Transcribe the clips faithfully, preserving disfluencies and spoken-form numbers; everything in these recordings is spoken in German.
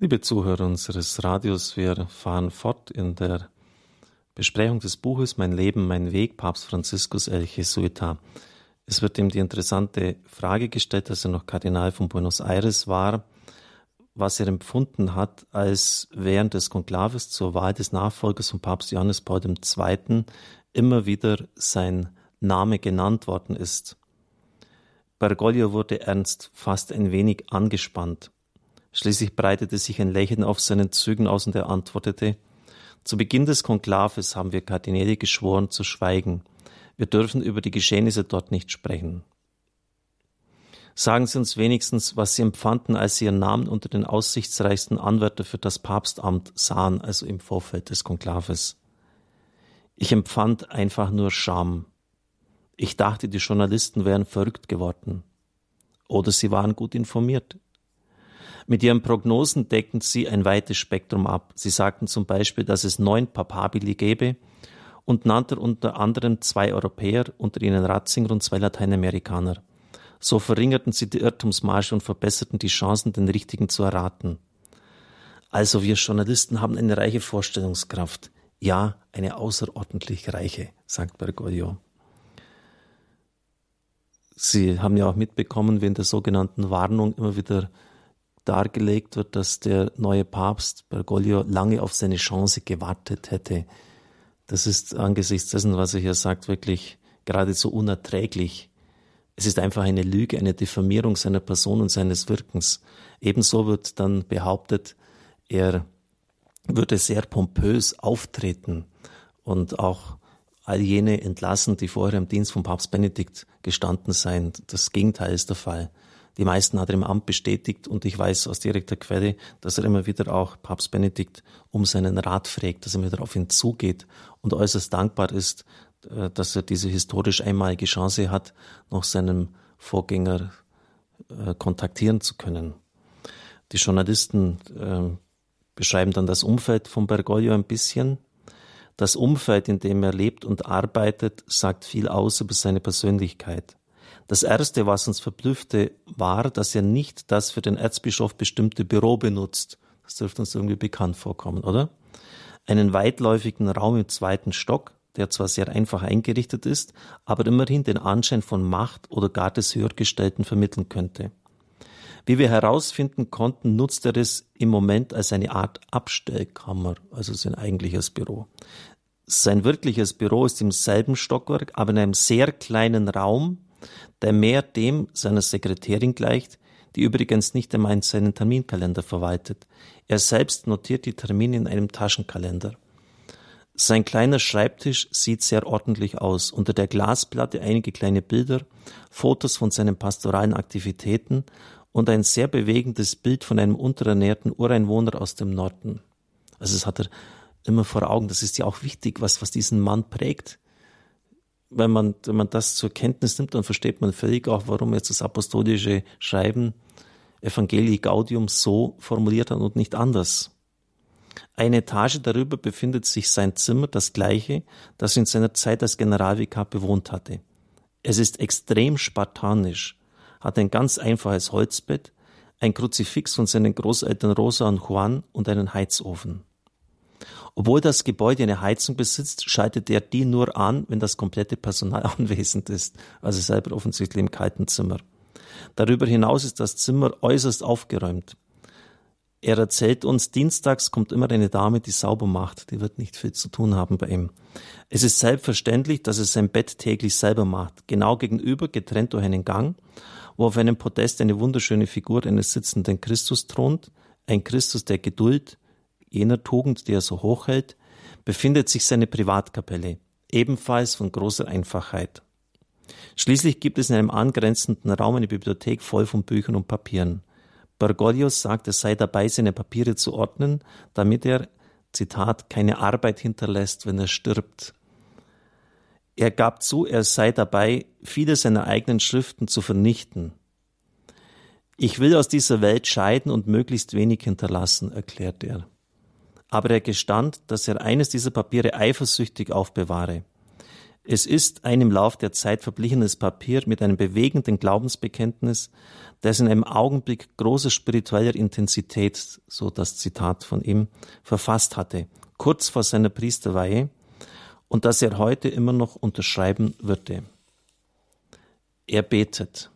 Liebe Zuhörer unseres Radios, wir fahren fort in der Besprechung des Buches Mein Leben, mein Weg, Papst Franziskus El Jesuita. Es wird ihm die interessante Frage gestellt, als er noch Kardinal von Buenos Aires war, was er empfunden hat, als während des Konklaves zur Wahl des Nachfolgers von Papst Johannes Paul der Zweite. immer wieder sein Name genannt worden ist. Bergoglio wurde ernst, fast ein wenig angespannt. Schließlich breitete sich ein Lächeln auf seinen Zügen aus und er antwortete: Zu Beginn des Konklaves haben wir Kardinäle geschworen zu schweigen. Wir dürfen über die Geschehnisse dort nicht sprechen. Sagen Sie uns wenigstens, was Sie empfanden, als Sie Ihren Namen unter den aussichtsreichsten Anwärter für das Papstamt sahen, also im Vorfeld des Konklaves. Ich empfand einfach nur Scham. Ich dachte, die Journalisten wären verrückt geworden. Oder sie waren gut informiert. Mit ihren Prognosen deckten sie ein weites Spektrum ab. Sie sagten zum Beispiel, dass es neun Papabili gäbe und nannten unter anderem zwei Europäer, unter ihnen Ratzinger und zwei Lateinamerikaner. So verringerten sie die Irrtumsmarge und verbesserten die Chancen, den Richtigen zu erraten. Also wir Journalisten haben eine reiche Vorstellungskraft. Ja, eine außerordentlich reiche, sagt Bergoglio. Sie haben ja auch mitbekommen, wie in der sogenannten Warnung immer wieder dargelegt wird, dass der neue Papst Bergoglio lange auf seine Chance gewartet hätte. Das ist angesichts dessen, was er hier sagt, wirklich geradezu unerträglich. Es ist einfach eine Lüge, eine Diffamierung seiner Person und seines Wirkens. Ebenso wird dann behauptet, er würde sehr pompös auftreten und auch all jene entlassen, die vorher im Dienst von Papst Benedikt gestanden seien. Das Gegenteil ist der Fall. Die meisten hat er im Amt bestätigt und ich weiß aus direkter Quelle, dass er immer wieder auch Papst Benedikt um seinen Rat fragt, dass er wieder auf ihn zugeht und äußerst dankbar ist, dass er diese historisch einmalige Chance hat, noch seinem Vorgänger äh, kontaktieren zu können. Die Journalisten äh, beschreiben dann das Umfeld von Bergoglio ein bisschen. Das Umfeld, in dem er lebt und arbeitet, sagt viel aus über seine Persönlichkeit. Das Erste, was uns verblüffte, war, dass er nicht das für den Erzbischof bestimmte Büro benutzt. Das dürfte uns irgendwie bekannt vorkommen, oder? Einen weitläufigen Raum im zweiten Stock, der zwar sehr einfach eingerichtet ist, aber immerhin den Anschein von Macht oder gar des Höhergestellten vermitteln könnte. Wie wir herausfinden konnten, nutzt er es im Moment als eine Art Abstellkammer, also sein eigentliches Büro. Sein wirkliches Büro ist im selben Stockwerk, aber in einem sehr kleinen Raum, der mehr dem seiner Sekretärin gleicht, die übrigens nicht einmal seinen Terminkalender verwaltet. Er selbst notiert die Termine in einem Taschenkalender. Sein kleiner Schreibtisch sieht sehr ordentlich aus. Unter der Glasplatte einige kleine Bilder, Fotos von seinen pastoralen Aktivitäten und ein sehr bewegendes Bild von einem unterernährten Ureinwohner aus dem Norden. Also das hat er immer vor Augen. Das ist ja auch wichtig, was, was diesen Mann prägt. Wenn man, wenn man das zur Kenntnis nimmt, dann versteht man völlig auch, warum jetzt das apostolische Schreiben Evangelii Gaudium so formuliert hat und nicht anders. Eine Etage darüber befindet sich sein Zimmer, das gleiche, das er in seiner Zeit als Generalvikar bewohnt hatte. Es ist extrem spartanisch, hat ein ganz einfaches Holzbett, ein Kruzifix von seinen Großeltern Rosa und Juan und einen Heizofen. Obwohl das Gebäude eine Heizung besitzt, schaltet er die nur an, wenn das komplette Personal anwesend ist, also selber offensichtlich im kalten Zimmer. Darüber hinaus ist das Zimmer äußerst aufgeräumt. Er erzählt uns, dienstags kommt immer eine Dame, die sauber macht. Die wird nicht viel zu tun haben bei ihm. Es ist selbstverständlich, dass er sein Bett täglich selber macht. Genau gegenüber, getrennt durch einen Gang, wo auf einem Podest eine wunderschöne Figur eines sitzenden Christus thront, ein Christus der Geduld, jener Tugend, die er so hoch hält, befindet sich seine Privatkapelle, ebenfalls von großer Einfachheit. Schließlich gibt es in einem angrenzenden Raum eine Bibliothek voll von Büchern und Papieren. Bergoglio sagt, er sei dabei, seine Papiere zu ordnen, damit er, Zitat, keine Arbeit hinterlässt, wenn er stirbt. Er gab zu, er sei dabei, viele seiner eigenen Schriften zu vernichten. Ich will aus dieser Welt scheiden und möglichst wenig hinterlassen, erklärt er. Aber er gestand, dass er eines dieser Papiere eifersüchtig aufbewahre. Es ist ein im Lauf der Zeit verblichenes Papier mit einem bewegenden Glaubensbekenntnis, das in einem Augenblick großer spiritueller Intensität, so das Zitat von ihm, verfasst hatte, kurz vor seiner Priesterweihe, und das er heute immer noch unterschreiben würde. Er betet: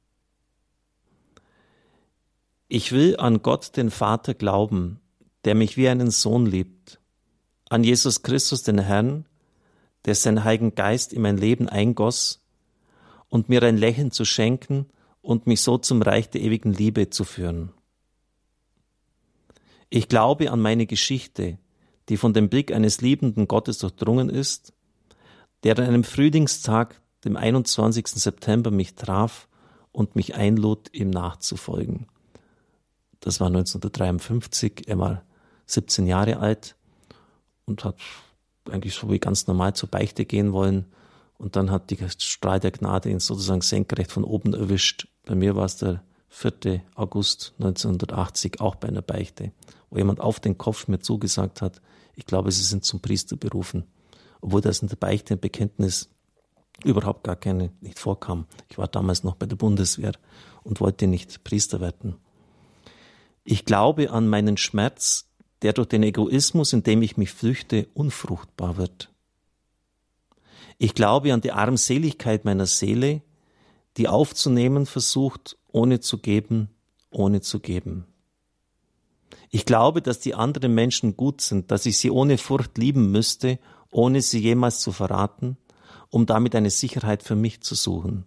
Ich will an Gott, den Vater, glauben, der mich wie einen Sohn liebt, an Jesus Christus, den Herrn, der seinen Heiligen Geist in mein Leben eingoss und mir ein Lächeln zu schenken und mich so zum Reich der ewigen Liebe zu führen. Ich glaube an meine Geschichte, die von dem Blick eines liebenden Gottes durchdrungen ist, der an einem Frühlingstag, dem einundzwanzigsten September, mich traf und mich einlud, ihm nachzufolgen. Das war neunzehnhundertdreiundfünfzig, er war siebzehn Jahre alt und hat eigentlich so wie ganz normal zur Beichte gehen wollen. Und dann hat die Strahl der Gnade ihn sozusagen senkrecht von oben erwischt. Bei mir war es der vierten August neunzehnhundertachtzig, auch bei einer Beichte, wo jemand auf den Kopf mir zugesagt hat, ich glaube, Sie sind zum Priester berufen. Obwohl das in der Beichte, im Bekenntnis überhaupt gar keine, nicht vorkam. Ich war damals noch bei der Bundeswehr und wollte nicht Priester werden. Ich glaube an meinen Schmerz, der durch den Egoismus, in dem ich mich flüchte, unfruchtbar wird. Ich glaube an die Armseligkeit meiner Seele, die aufzunehmen versucht, ohne zu geben, ohne zu geben. Ich glaube, dass die anderen Menschen gut sind, dass ich sie ohne Furcht lieben müsste, ohne sie jemals zu verraten, um damit eine Sicherheit für mich zu suchen.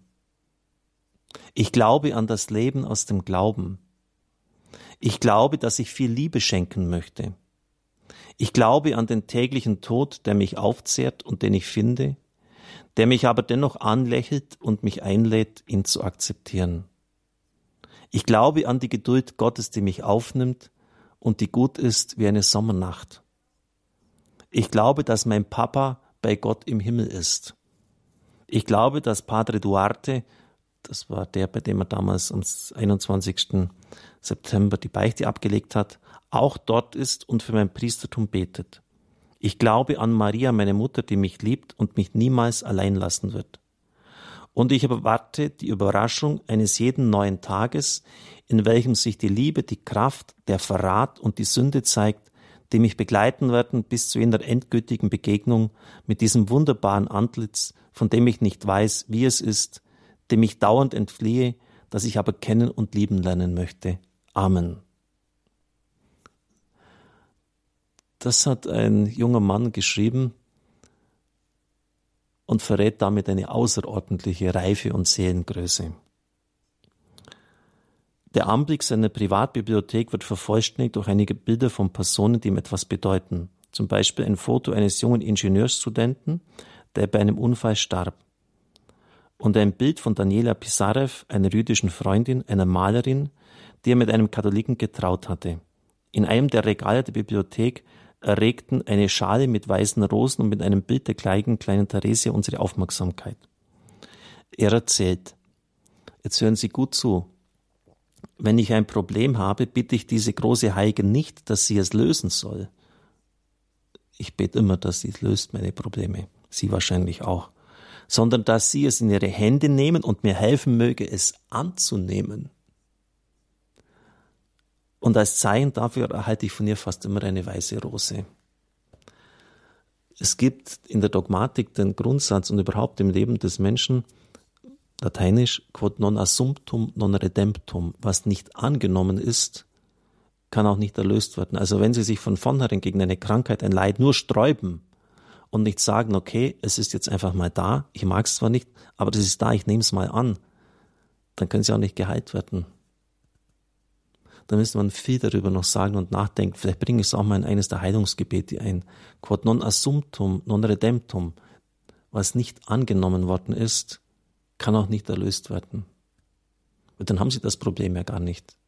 Ich glaube an das Leben aus dem Glauben. Ich glaube, dass ich viel Liebe schenken möchte. Ich glaube an den täglichen Tod, der mich aufzehrt und den ich finde, der mich aber dennoch anlächelt und mich einlädt, ihn zu akzeptieren. Ich glaube an die Geduld Gottes, die mich aufnimmt und die gut ist wie eine Sommernacht. Ich glaube, dass mein Papa bei Gott im Himmel ist. Ich glaube, dass Padre Duarte, das war der, bei dem er damals am einundzwanzigsten September die Beichte abgelegt hat, auch dort ist und für mein Priestertum betet. Ich glaube an Maria, meine Mutter, die mich liebt und mich niemals allein lassen wird. Und ich erwarte die Überraschung eines jeden neuen Tages, in welchem sich die Liebe, die Kraft, der Verrat und die Sünde zeigt, die mich begleiten werden bis zu jener endgültigen Begegnung mit diesem wunderbaren Antlitz, von dem ich nicht weiß, wie es ist, dem ich dauernd entfliehe, das ich aber kennen und lieben lernen möchte. Amen. Das hat ein junger Mann geschrieben und verrät damit eine außerordentliche Reife und Seelengröße. Der Anblick seiner Privatbibliothek wird vervollständigt durch einige Bilder von Personen, die ihm etwas bedeuten. Zum Beispiel ein Foto eines jungen Ingenieurstudenten, der bei einem Unfall starb. Und ein Bild von Daniela Pisarev, einer jüdischen Freundin, einer Malerin, die er mit einem Katholiken getraut hatte. In einem der Regale der Bibliothek erregten eine Schale mit weißen Rosen und mit einem Bild der kleinen, kleinen Theresia unsere Aufmerksamkeit. Er erzählt: Jetzt hören Sie gut zu. Wenn ich ein Problem habe, bitte ich diese große Heilige nicht, dass sie es lösen soll. Ich bete immer, dass sie es löst, meine Probleme. Sie wahrscheinlich auch. Sondern dass sie es in ihre Hände nehmen und mir helfen möge, es anzunehmen. Und als Zeichen dafür erhalte ich von ihr fast immer eine weiße Rose. Es gibt in der Dogmatik den Grundsatz und überhaupt im Leben des Menschen, lateinisch, quod non assumptum non redemptum, was nicht angenommen ist, kann auch nicht erlöst werden. Also wenn Sie sich von vornherein gegen eine Krankheit, ein Leid nur sträuben und nicht sagen, okay, es ist jetzt einfach mal da, ich mag es zwar nicht, aber das ist da, ich nehme es mal an, dann können Sie auch nicht geheilt werden. Da müsste man viel darüber noch sagen und nachdenken. Vielleicht bringe ich es auch mal in eines der Heilungsgebete ein. Quod non assumptum non redemptum, was nicht angenommen worden ist, kann auch nicht erlöst werden. Und dann haben Sie das Problem ja gar nicht.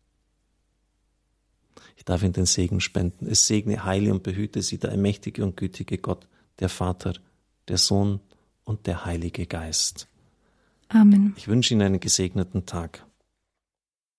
Ich darf Ihnen den Segen spenden. Es segne, heile und behüte Sie der allmächtige und gütige Gott, der Vater, der Sohn und der Heilige Geist. Amen. Ich wünsche Ihnen einen gesegneten Tag.